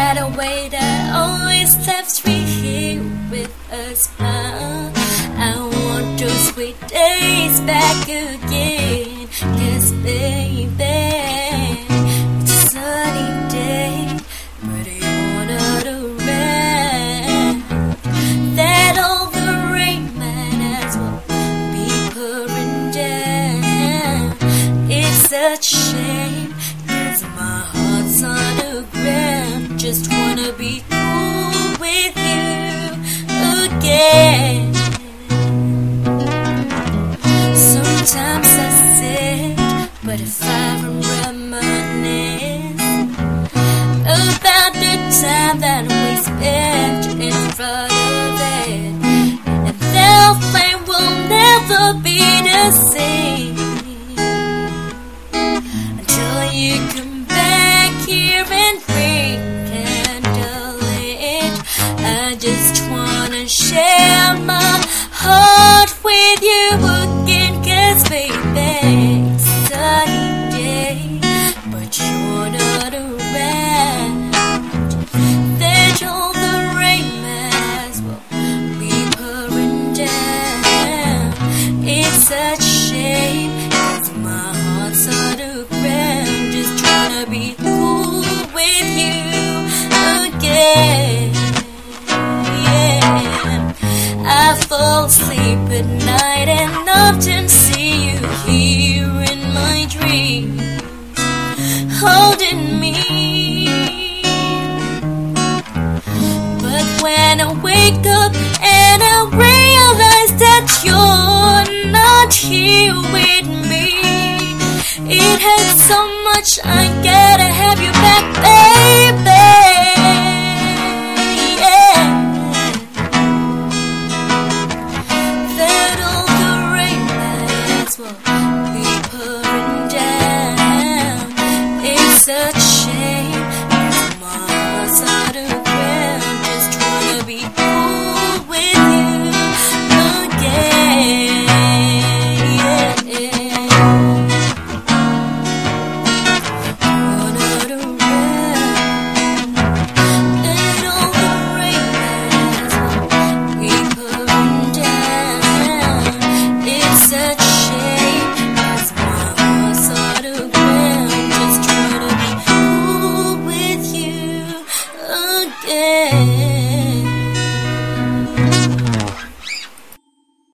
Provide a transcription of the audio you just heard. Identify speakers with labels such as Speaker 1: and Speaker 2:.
Speaker 1: that a way that always left me here with a smile. I want those sweet days back again, 'cause baby, it's a sunny day, but you're not around. That all the rain might as well be pouring down. It's such a shame, 'cause my heart's on the ground. Just wanna be cool with you again. Sometimes I sit, but if I reminisce about the time that we spent in front of it, and that flame will never be the same until you come back here and rekindle it. I just wanna share my heart with you again, 'cause baby, it's a sunny day, but you're not around. That all the rain might as well be pouring down. It's such a shame, 'cause my heart's on the ground. Just trying to be cool with you again. I fall asleep at night and often see you here in my dreams, holding me. But when I wake up and I realize that you're not here with me, it hurts so much. I gotta have you back, baby. Be pouring down. It's such